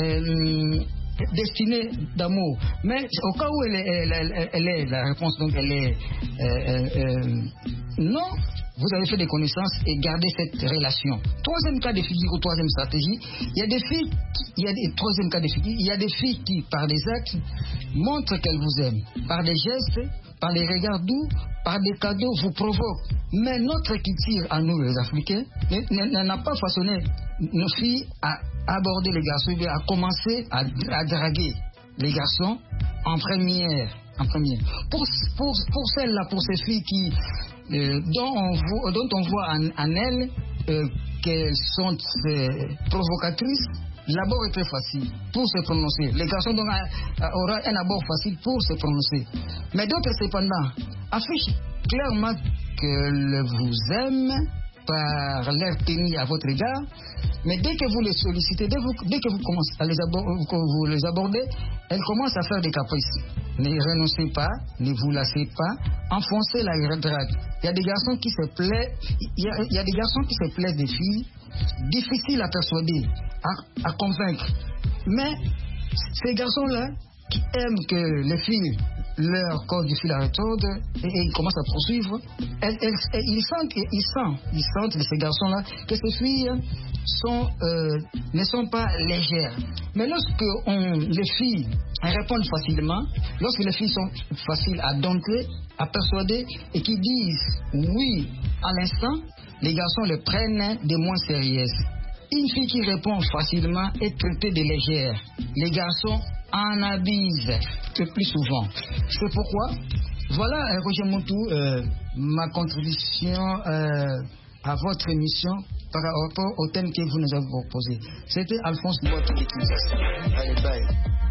euh, destinée d'amour. Mais au cas où elle est, elle, elle, elle est la réponse, donc elle est euh, euh, non, vous avez fait des connaissances et gardez cette relation. Troisième cas de figure ou troisième stratégie, il y a des filles, il y a des troisième cas de figure, il y a des filles qui, par des actes, montrent qu'elles vous aiment, par des gestes, par des regards doux, par des cadeaux, vous provoquent. Mais notre culture, à nous les Africains, n'a pas façonné nos filles à aborder les garçons, à commencer à, à draguer les garçons en première. En première. Pour, pour, pour celles-là, pour ces filles qui, euh, dont, on voit, dont on voit en, en elles euh, qu'elles sont euh, provocatrices, l'abord est très facile pour se prononcer. Les garçons donc, auront un abord facile pour se prononcer. Mais d'autres, cependant, affichent clairement qu'elles vous aiment par leur tenue à votre égard, mais dès que vous les sollicitez, dès, vous, dès que vous commencez à les aborder, que vous les abordez, elles commencent à faire des caprices. Ne renoncez pas, ne vous lassez pas, enfoncez la drague. Il y a des garçons qui se plaisent, il y a, il y a des garçons qui se plaisent des filles, difficiles à persuader, à, à convaincre. Mais ces garçons-là, qui aiment que les filles leur cause du fil à retordre et, et ils commencent à poursuivre, elles, elles, elles, ils sentent, ils sentent, ils sentent ces garçons-là que ces filles sont, euh, ne sont pas légères. Mais lorsque on, les filles répondent facilement, lorsque les filles sont faciles à dompter, à persuader et qui disent oui à l'instant, les garçons les prennent de moins sérieuses. Une fille qui répond facilement est traitée de légère. Les garçons en abusent le plus souvent. C'est pourquoi, voilà, Roger Montou, euh, ma contribution euh, à votre émission par rapport au thème que vous nous avez proposé. C'était Alphonse Boite de Kinshasa. Allez, bye.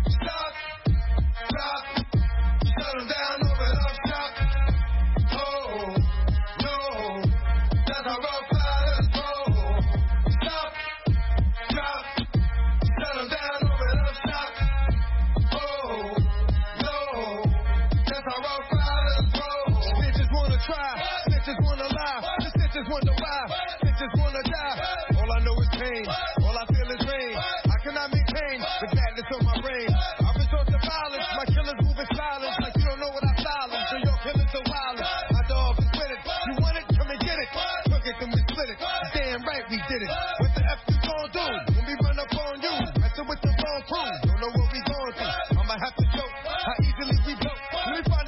Wonder why, bitches wanna die. All I know is pain, all I feel is rain. I cannot maintain the badness of my brain. I resort to violence, my killers moving silence. Like you don't know what I'm silent, so your killers are wild. My dog is with it, you want it, come and get it. Took it, then we split it, damn right we did it. What the F you gon' do when we run up on you? Messing with the wrong crew, don't know what we going through. I'ma have to joke, how easily we broke. Let me find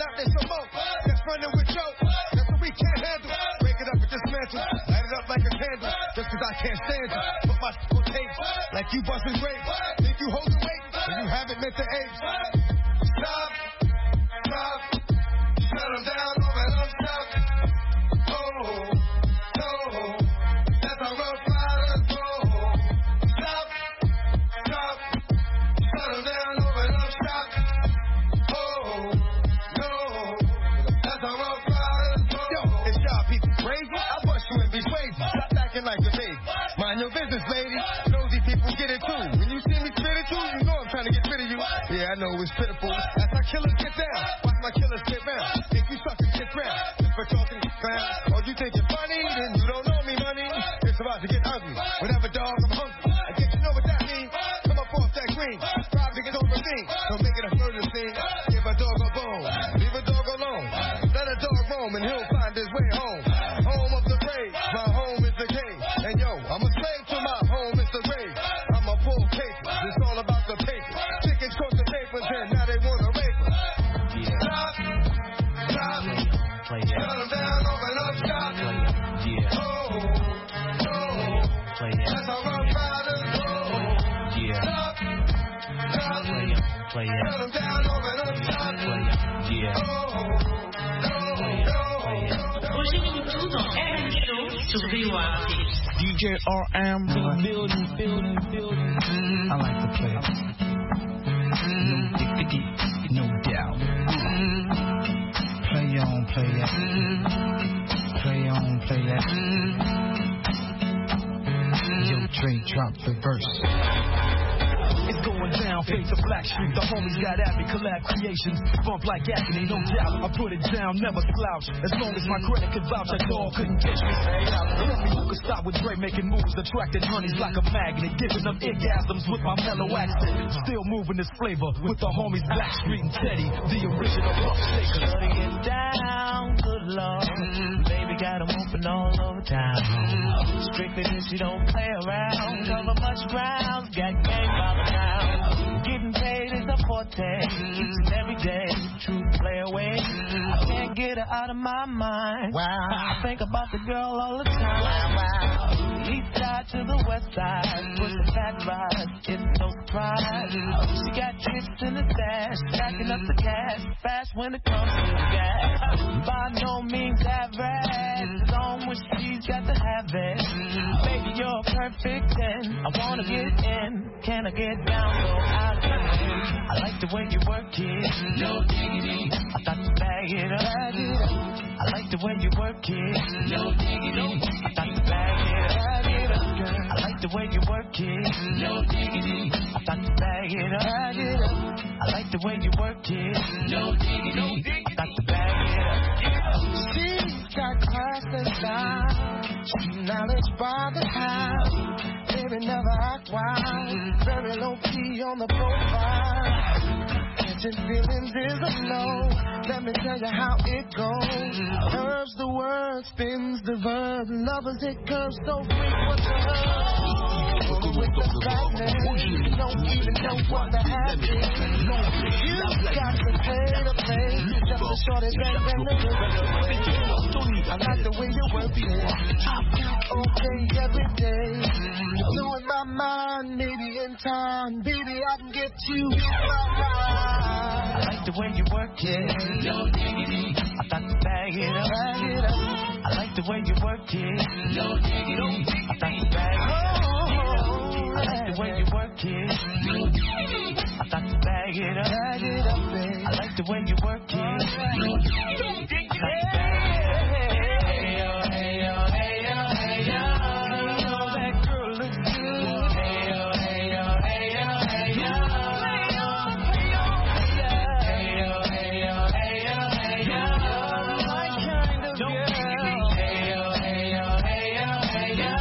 meant to H. Stop, stop, shut them down, over and up, stop. Oh, no, that's how rough riders go. Stop, stop, shut them down, over and up, stop. Oh, no, that's how rough riders go. Yo, it's y'all people crazy? I bust you and be crazy. Stop acting like a baby. Mind your business, lady. Nosy people get it too. When you see me spit it too, you know I'm trying to get rid of you. Yeah, I know it's pitiful. That's how killers get down. Watch my killers get round. Think you suckers get round. Just for talking found. Or you think it's funny, then you don't know me, money. It's about to get ugly. Whatever, dog, I'm hungry. I guess you know what that means. Come up off that green. Five niggas over me. Don't make it a murder scene. Give a dog a bone. Leave a dog alone. Let a dog roam and he'll find his way home. Home of the brave. My home is the cave. And yo, I'm a slave to my home is the rave. I'm a pull paper. It's all about the paper. Chickens cost the papers and now they want to rape us. Stop, stop, shut them down, open up shop. Oh, oh, that's how rough riders go. Stop, stop, shut them down, open up shop. Oh, Roger Moutou dans R M Show sur V O A. D J R M. Building, building, building. I like to play. No diggity, no doubt. Play on, play that. Play on, play that. Yo, Dre, drop the verse. It's going down, face to Black Street. The homies got at me, collab creations. Bump like agony, no doubt. I put it down, never slouch. As long as my credit could vouch, a dog couldn't catch me. Stay out. Tell me who could stop with Dre making moves, attracting honeys like a magnet, giving them orgasms with my mellow accent. Still moving this flavor with the homies Black Street and Teddy, the original rough shaker. Shutting it down, good lord. Baby got them open all over town. Strictly this, you don't play around. Cover much ground, got game by the town. Getting paid is a forte, each and every day. True play away. I can't get her out of my mind. Wow. I think about the girl all the time. Wow, wow. East side to the west side, with the fat ride, it's no surprise. She got tricks in the stash, stacking up the cash, fast when it comes to the gas. By no means average, as long as she's got to have it. Baby, you're a perfect ten. I wanna get in. Can I get down so I can win? I like the way you work it. No diggity. I got to bag it up. Bag it up. I like the way you work it. No diggity. I got to bag it up. Bag it up, girl. I like the way you work it. No diggity. I got to bag it up. Bag it up. I like the way you work it. No diggity. I got to bag it up. She's got class and style. She's knowledge by the time. Baby never act wild. Very low key on the profile. Catching feelings is a no. Let me tell you how it goes. Curves the word, spins the verb. Lovers hit curves so frequent to her. With the sadness, you don't even know what the habit is. You got to play the play. Just a short as bang bang the rhythm. I like the way you work it. Okay every day. Blowing my mind, maybe in time, baby I can get you in my mind. I like the way you work it. No diggity. I got to bag it up. Bag it up. I like the way you work it. No diggity. I got to bag it up. I like the way you work it. No diggity. I got to bag it up. Bag it up, babe. I like the way you work it. No diggity. I got to bag it up. Hey yo, hey yo, hey yo, hey yo. You know that girl looks good. Hey yo, hey yo, hey yo, hey yo. Hey yo, hey yo, hey yo, hey yo. My kind of girl. Hey yo, hey yo, hey yo, hey yo.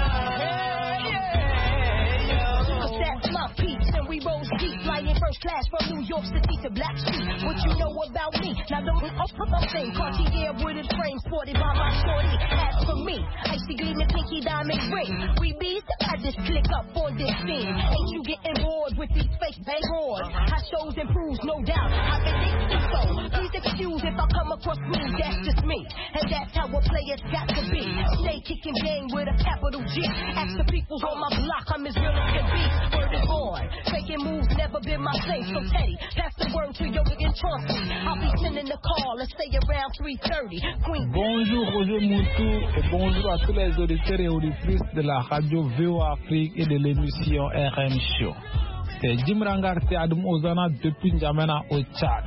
Hey yo. Cause that's my peeps and we roll deep, flying first class from New York City to Black Street. What you know about me? Now don't up up up thing. Cartier wooden frame sported by my shorty. As for me, icy gleaming pinky diamond ring. We bees, I just click up on this scene. Ain't you getting bored with these fake bang roars? High shows and proves, no doubt. I've been thinking so. Please excuse if I come across rude, that's just me. And that's how a player's got to be. Stay kicking game with a capital G. Ask the peoples on my block, I'm as real as can be. Word is born. Making moves never been my thing, so Teddy, pass the word to your nigga Chauncey. I'll be sending the call, let's say around three thirty. Queen. Bonjour Roger Moutou et bonjour à tous les auditeurs et auditrices de la radio V O Afrique et de l'émission R M Show. C'est Jim Rangarté Adam Ozana depuis N'Djamena au Tchad.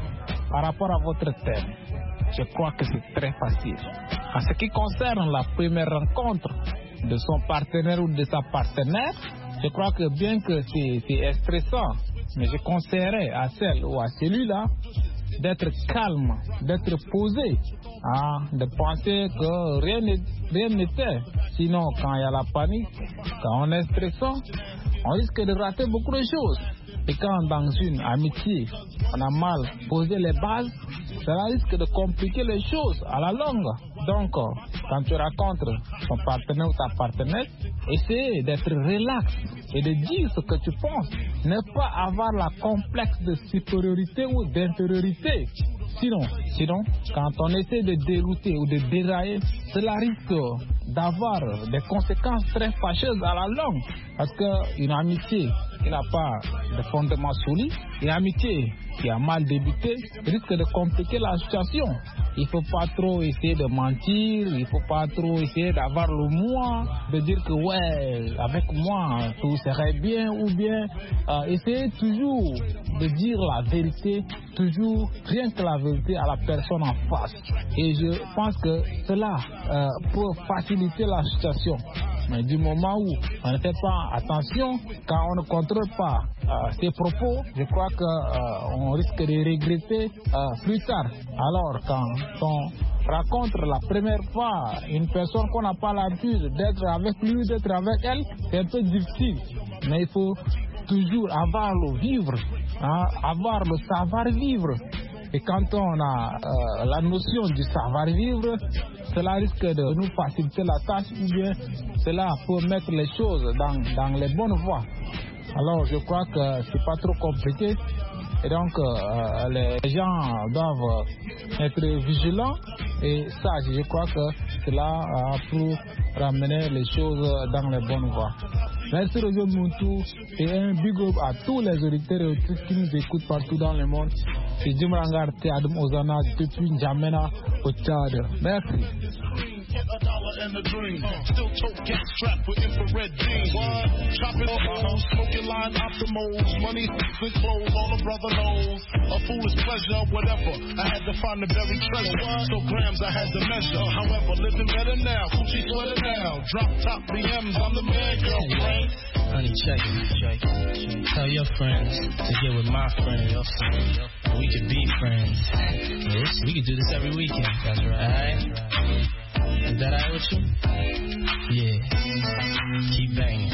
Par rapport à votre thème, je crois que c'est très facile. En ce qui concerne la première rencontre de son partenaire ou de sa partenaire, je crois que bien que c'est, c'est stressant, mais je conseillerais à celle ou à celui-là d'être calme, d'être posé, hein, de penser que rien, rien n'était. Sinon, quand il y a la panique, quand on est stressant, on risque de rater beaucoup de choses. Et quand dans une amitié, on a mal posé les bases, cela risque de compliquer les choses à la longue. Donc, quand tu rencontres ton partenaire ou ta partenaire, essaye d'être relax et de dire ce que tu penses. Ne pas avoir la complexe de supériorité ou d'infériorité. Sinon, sinon, quand on essaie de dérouter ou de dérailler, cela risque d'avoir des conséquences très fâcheuses à la longue. Parce qu'une amitié qui n'a pas de fondement solide, une amitié qui a mal débuté, risque de compliquer la situation. Il ne faut pas trop essayer de mentir, il ne faut pas trop essayer d'avoir le moi, de dire que ouais, avec moi tout serait bien, ou bien euh, essayer toujours de dire la vérité, toujours rien que la vérité à la personne en face. Et je pense que cela euh, peut faciliter la situation. Mais du moment où on ne fait pas attention, quand on ne contrôle pas euh, ses propos, je crois qu'on euh, risque de regretter euh, plus tard. Alors quand on rencontre la première fois une personne qu'on n'a pas l'habitude d'être avec lui, d'être avec elle, c'est un peu difficile. Mais il faut toujours avoir le vivre, hein, avoir le savoir-vivre. Et quand on a euh, la notion du savoir-vivre, cela risque de nous faciliter la tâche ou bien cela peut mettre les choses dans, dans les bonnes voies. Alors je crois que c'est pas trop compliqué et donc euh, les gens doivent être vigilants et sages. Je crois que cela euh, peut ramener les choses dans les bonnes voies. Merci Roger Moutou et un big up à tous les auditeurs et auditrices qui nous écoutent partout dans le monde. C'est Jim Rangarté Adam Ozana depuis N'Djamena au Tchad. Merci. A dollar and a dream. Still tote gas strapped with infrared beams. Chopping holes, smoking line optimals. Money, and clothes, all the brother knows. A foolish pleasure, whatever. I had to find the buried treasure. So grams I had to measure. However, living better now. Coochie sweater now. Drop top B Ms, I'm the man, girlfriend. Honey, check it, check it. Tell your friends to get with my friend. Your friend. We could be friends. Yes, we could do this every weekend. That's right. All right. Is that alright with you? Yeah. Keep banging.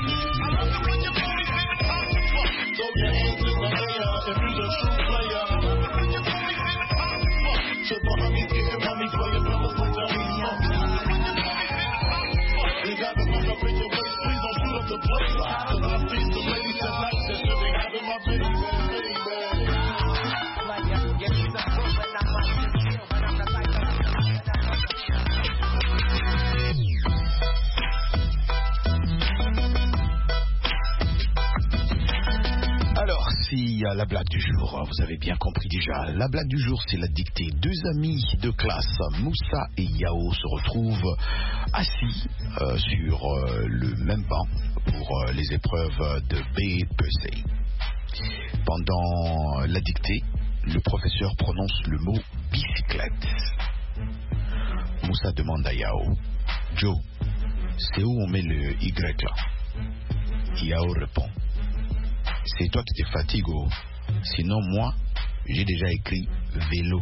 La blague du jour, vous avez bien compris déjà. La blague du jour, c'est la dictée. Deux amis de classe, Moussa et Yao, se retrouvent assis euh, sur euh, le même banc pour euh, les épreuves de B P C. Pendant la dictée, le professeur prononce le mot bicyclette. Moussa demande à Yao, Joe, c'est où on met le Y là? Yao répond, c'est toi qui te fatigues, oh. Sinon moi, j'ai déjà écrit vélo.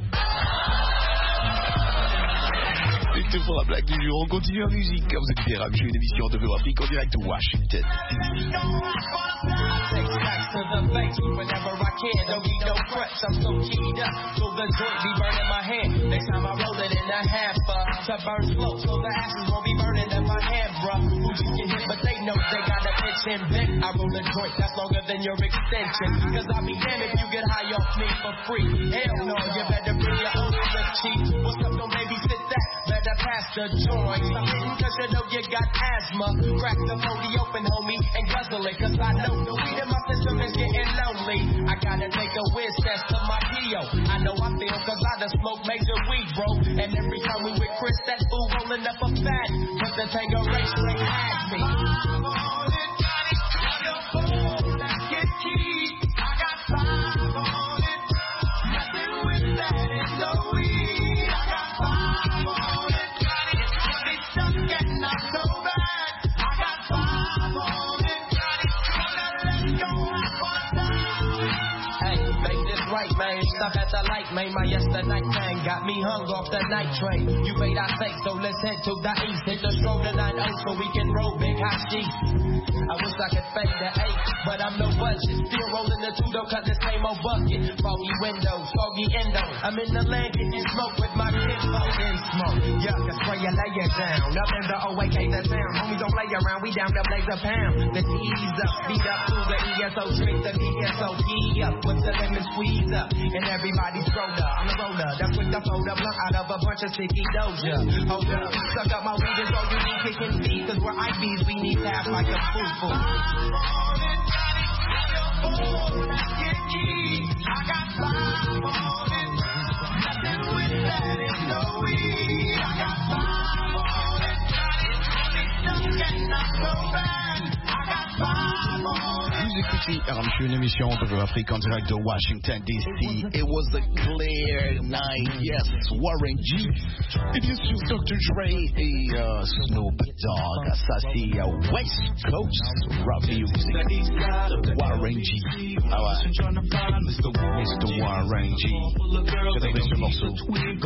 C'est tout pour la blague du jour. On continue en musique. Vous écoutez R M Show, une émission de V O Afrique en direct de Washington. To the face whenever I can, don't need no crutch. I'm so keyed up, so the joint be burning my hand. Next time I roll it in a hamper to burn slow, so the ashes won't be burning in my hand, bruh. Who get hit, but they know they got a pitch and bent. I roll a joint that's longer than your extension. Cause I'll be damned if you get high off me for free. Hell no, you better bring your own slip cheap. What's up, don't babysit that? Better better pass the joint. I'm hitting cause you know you got asthma. Crack the forty open, homie, and guzzle it. Cause I know the weed in my system is getting lonely. I gotta take a whiz test to my P O. I know I feel cause I done smoke major weed, bro. And every time we with Chris, that fool rolling up a fat. But the Tango Ray straight had me. I'm on it, got it, got your phone. Let's get key. I got five on it. Nothing with that is no weed. I got five on it. Got it, got it, stuck getting not so bad. I got five on it. Got it, got it, let's go have one time. Hey, make this right, man. Stop at the light, man. My yesterday thing got me hung off the night train. You made our say, so let's head to the east. Hit the stroll to nine oh so we can roll big hot sheets. I wish I could fade the eight, but I'm no budget. Still rolling the two, though, cut the same old bucket. Foggy windows, foggy endo. I'm in the land getting smoke with my kids. Fucking smoke. Yuck, I spray you, lay it down. Up in the O A K, the town. Homies don't play around, we down to blaze a pound. The T's up, speed up to the E S O, trick the B S O P up. Put the lemon squeeze up, and everybody's roller. I'm the roller, that's quick to fold a blunt out of a bunch of sticky doja. Hold up, suck up my weed, it's all you need, kicking feet. Cause we're I Bs, we need half like a food. I got five on it. Nothing with that is no weed. I got five on it. Got it, got it, stuck not so bad. I got five on it. Vous écoutez R M Show, une émission de Afrique en direct de Washington D C. It was a clear night, yes, Warren G. Et bien sûr, docteur Dre et uh, Snoop Dogg. Ça c'est uh, West Coast Rap Music. Warren G. Ah ouais. mister Warren G. J'ai trouvé ce morceau.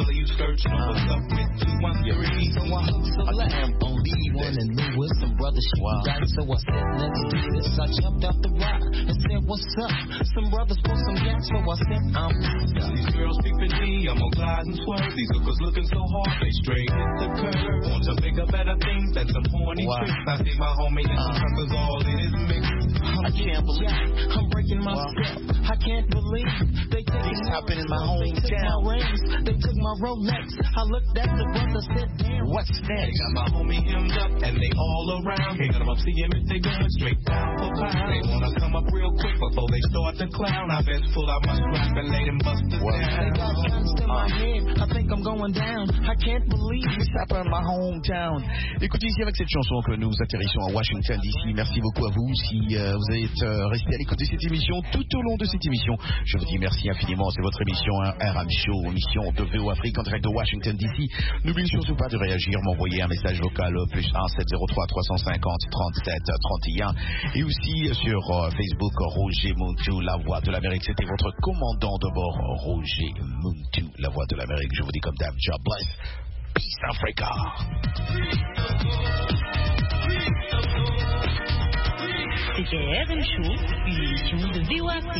I can't believe it. And me with some brothers she wow. died, so I sat next to this. I jumped out the rock and said, what's up? Some brothers want some gas, so I said, I'm these girls peeping me, I'm on glide and swerve. These hookers looking so hard, they straight hit the curve. Want to bigger, better things than some horny wow. tricks. I see my homie and uh, some all in his mix. I can't believe I'm breaking my wow. step. I can't believe they take this happened in my hometown. My rings, they took my Rolex. I looked at the brother, said, damn, what's next? They got my homie hemmed up and they all around. Can't let them up see him if they going straight down for pound. They wanna come up real quick before they start to clown. I best pull out my strap and lay them busters down. They got guns to my head. I think I'm going down. I can't believe this happened in my hometown. Écoutez, ici avec cette chanson que nous atterrissons à Washington D C. Merci beaucoup à vous. Si euh, vous êtes euh, resté à l'écoute de cette émission tout au long de cette émission, je vous dis merci infiniment. C'est votre émission hein, R M Show, émission de V O Afrique en direct de Washington D C. N'oubliez surtout pas de réagir, m'envoyer un message vocal au plus un sept zéro trois trois cent cinquante trente-sept trente et un et aussi sur euh, Facebook Roger Muntu, la voix de l'Amérique. C'était votre commandant de bord Roger Muntu, la voix de l'Amérique. Je vous dis comme d'hab, God bless, Peace Africa. C'était R M Show, une émission de V O Afrique.